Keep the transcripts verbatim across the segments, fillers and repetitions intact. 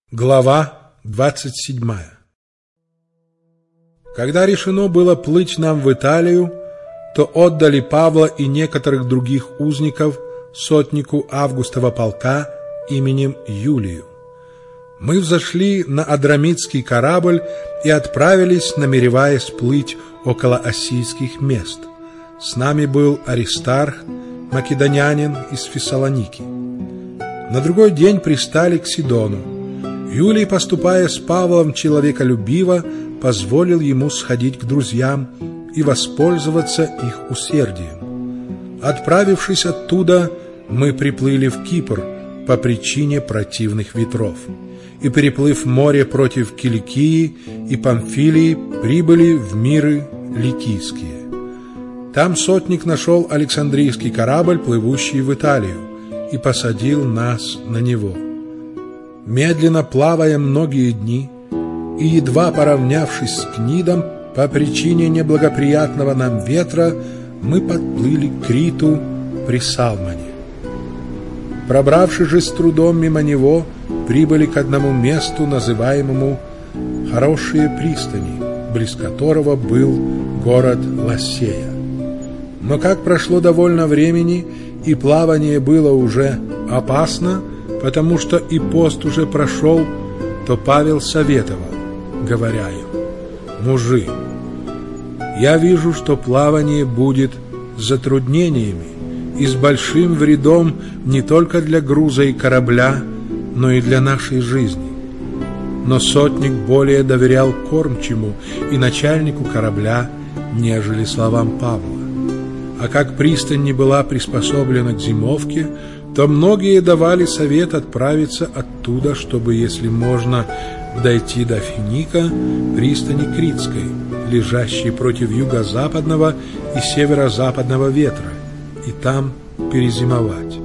Глава двадцать седьмая. Когда решено было плыть нам в Италию, то отдали Павла и некоторых других узников сотнику Августова полка именем Юлию. Мы взошли на Адрамитский корабль и отправились, намереваясь плыть около Осийских мест. С нами был Аристарх, македонянин из Фессалоники. На другой день пристали к Сидону. Юлий, поступая с Павлом человеколюбиво, позволил ему сходить к друзьям и воспользоваться их усердием. Отправившись оттуда, мы приплыли в Кипр по причине противных ветров, и, переплыв море против Киликии и Памфилии, прибыли в Миры Ликийские. Там сотник нашел Александрийский корабль, плывущий в Италию, и посадил нас на него. Медленно плавая многие дни и едва поравнявшись с Книдом, по причине неблагоприятного нам ветра, мы подплыли к Криту при Салмоне. Пробравшись же с трудом мимо него, прибыли к одному месту, называемому Хорошие пристани, близ которого был город Лассея. Но как прошло довольно времени, и плавание было уже опасно, потому что и пост уже прошел, то Павел советовал, говоря им: «Мужи, я вижу, что плавание будет с затруднениями и с большим вредом не только для груза и корабля, но и для нашей жизни». Но сотник более доверял кормчему и начальнику корабля, нежели словам Павла. А как пристань не была приспособлена к зимовке, то многие давали совет отправиться оттуда, чтобы, если можно, дойти до Финика, пристани Критской, лежащей против юго-западного и северо-западного ветра, и там перезимовать.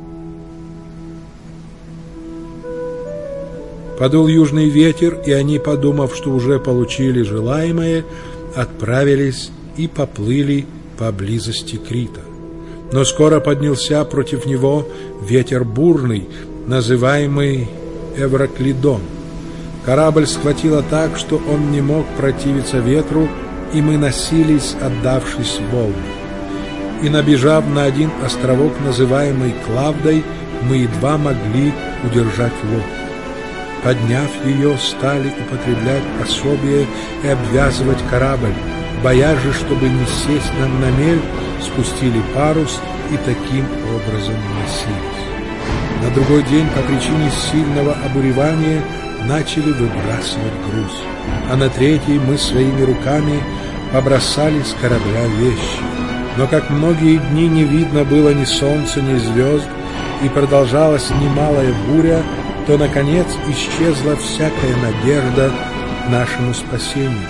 Подул южный ветер, и они, подумав, что уже получили желаемое, отправились и поплыли поблизости Крита. Но скоро поднялся против него ветер бурный, называемый Эвраклидон. Корабль схватило так, что он не мог противиться ветру, и мы носились, отдавшись волнам. И, набежав на один островок, называемый Клавдой, мы едва могли удержать лодку. Подняв ее, стали употреблять пособие и обвязывать корабль, боясь же, чтобы не сесть нам на мель, спустили парус и таким образом носились. На другой день по причине сильного обуревания начали выбрасывать груз, а на третий мы своими руками побросали с корабля вещи. Но как многие дни не видно было ни солнца, ни звезд, и продолжалась немалая буря, то, наконец, исчезла всякая надежда к нашему спасению.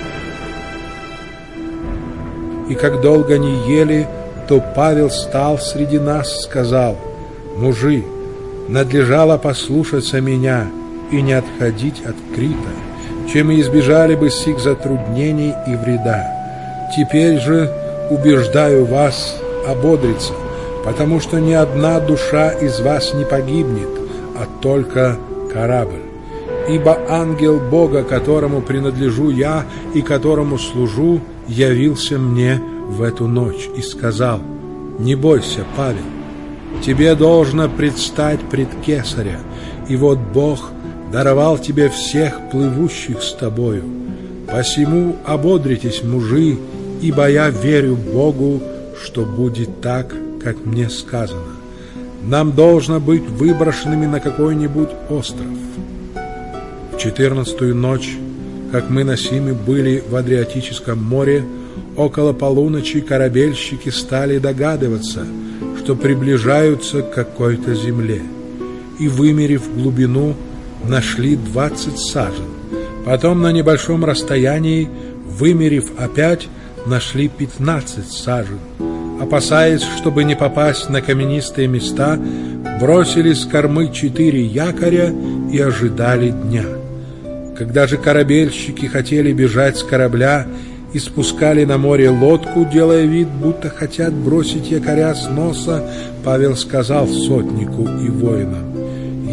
И как долго не ели, то Павел стал среди нас, сказал: «Мужи, надлежало послушаться меня и не отходить от Крита, чем мы избежали бы сих затруднений и вреда. Теперь же убеждаю вас ободриться, потому что ни одна душа из вас не погибнет, а только корабль. Ибо ангел Бога, которому принадлежу я и которому служу, явился мне в эту ночь и сказал: не бойся, Павел, тебе должно предстать пред Кесаря, и вот Бог даровал тебе всех плывущих с тобою. Посему ободритесь, мужи, ибо я верю Богу, что будет так, как мне сказано. Нам должно быть выброшенными на какой-нибудь остров». В четырнадцатую ночь, как мы носимы были в Адриатическом море, около полуночи корабельщики стали догадываться, что приближаются к какой-то земле, и, вымерив глубину, нашли двадцать сажен. Потом на небольшом расстоянии, вымерив опять, нашли пятнадцать сажен. Опасаясь, чтобы не попасть на каменистые места, бросили с кормы четыре якоря и ожидали дня. Когда же корабельщики хотели бежать с корабля и спускали на море лодку, делая вид, будто хотят бросить якоря с носа, Павел сказал сотнику и воинам: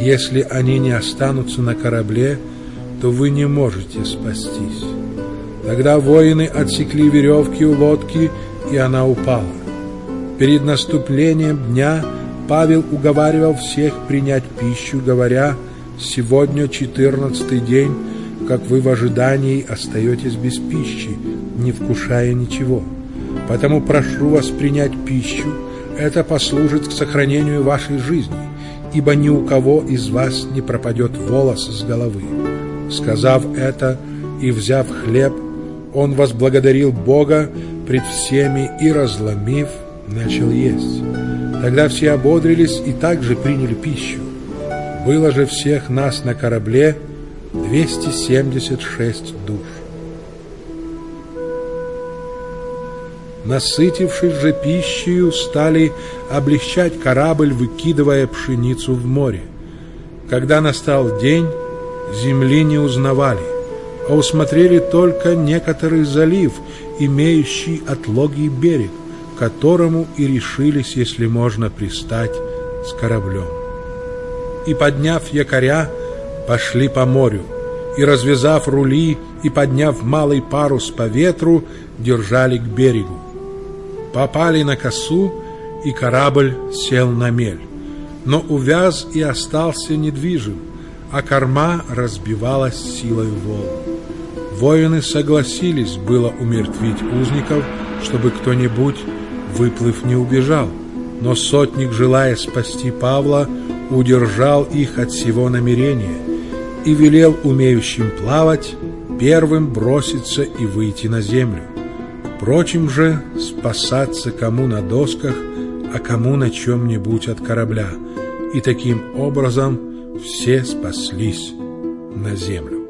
Если они не останутся на корабле, то вы не можете спастись». Тогда воины отсекли веревки у лодки, и она упала. Перед наступлением дня Павел уговаривал всех принять пищу, говоря: «Сегодня четырнадцатый день, как вы в ожидании остаетесь без пищи, не вкушая ничего. Потому прошу вас принять пищу, это послужит к сохранению вашей жизни, ибо ни у кого из вас не пропадет волос с головы». Сказав это и взяв хлеб, он возблагодарил Бога пред всеми и, разломив, начал есть. Тогда все ободрились и также приняли пищу. Было же всех нас на корабле двести семьдесят шесть душ. Насытившись же пищей, стали облегчать корабль, выкидывая пшеницу в море. Когда настал день, земли не узнавали, а усмотрели только некоторый залив, имеющий отлогий берег, к которому и решились, если можно, пристать с кораблем. И, подняв якоря, пошли по морю, и, развязав рули и подняв малый парус по ветру, держали к берегу. Попали на косу, и корабль сел на мель, но увяз и остался недвижим, а корма разбивалась силой волн. Воины согласились было умертвить узников, чтобы кто-нибудь, выплыв, не убежал, но сотник, желая спасти Павла, удержал их от сего намерения и велел умеющим плавать первым броситься и выйти на землю, прочим же спасаться кому на досках, а кому на чем-нибудь от корабля, и таким образом все спаслись на землю.